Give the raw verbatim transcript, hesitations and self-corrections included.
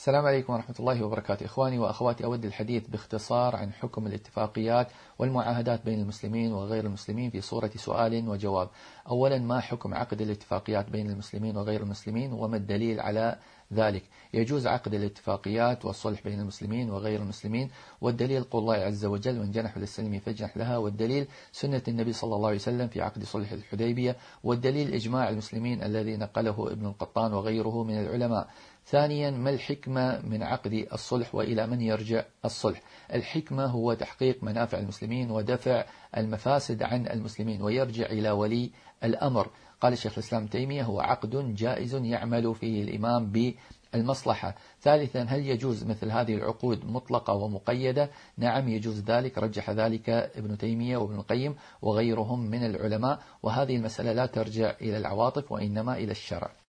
السلام عليكم ورحمة الله وبركاته. إخواني وأخواتي، أود الحديث باختصار عن حكم الاتفاقيات والمعاهدات بين المسلمين وغير المسلمين في صورة سؤال وجواب. أولا، ما حكم عقد الاتفاقيات بين المسلمين وغير المسلمين وما الدليل على ذلك؟ يجوز عقد الاتفاقيات والصلح بين المسلمين وغير المسلمين، والدليل قول الله عز وجل: وإن جنحوا للسلم فاجنح لها، والدليل سنة النبي صلى الله عليه وسلم في عقد صلح الحديبية، والدليل إجماع المسلمين الذي نقله ابن القطان وغيره من العلماء. ثانيا، ما الحكمة من عقد الصلح وإلى من يرجع الصلح؟ الحكمة هو تحقيق منافع المسلمين ودفع المفاسد عن المسلمين، ويرجع إلى ولي الأمر. قال الشيخ الإسلام ابن تيمية: هو عقد جائز يعمل فيه الإمام بالمصلحة. ثالثا، هل يجوز مثل هذه العقود مطلقة ومقيدة؟ نعم، يجوز ذلك، رجح ذلك ابن تيمية وابن القيم وغيرهم من العلماء، وهذه المسألة لا ترجع إلى العواطف وإنما إلى الشرع.